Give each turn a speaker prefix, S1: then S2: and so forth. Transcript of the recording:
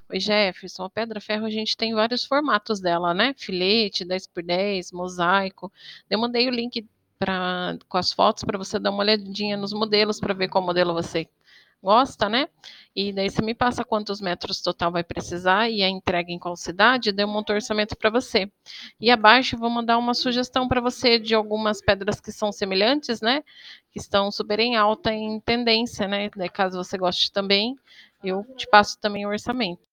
S1: Oi, Jefferson, a pedra ferro a gente tem vários formatos dela, né? Filete, 10 por 10, mosaico. Eu mandei o link com as fotos para você dar uma olhadinha nos modelos para ver qual modelo você gosta, né? E daí você me passa quantos metros total vai precisar e a entrega em qual cidade, daí eu monto o orçamento para você. E abaixo eu vou mandar uma sugestão para você de algumas pedras que são semelhantes, né? Que estão super em alta em tendência, né? Daí, caso você goste também, eu te passo também o orçamento.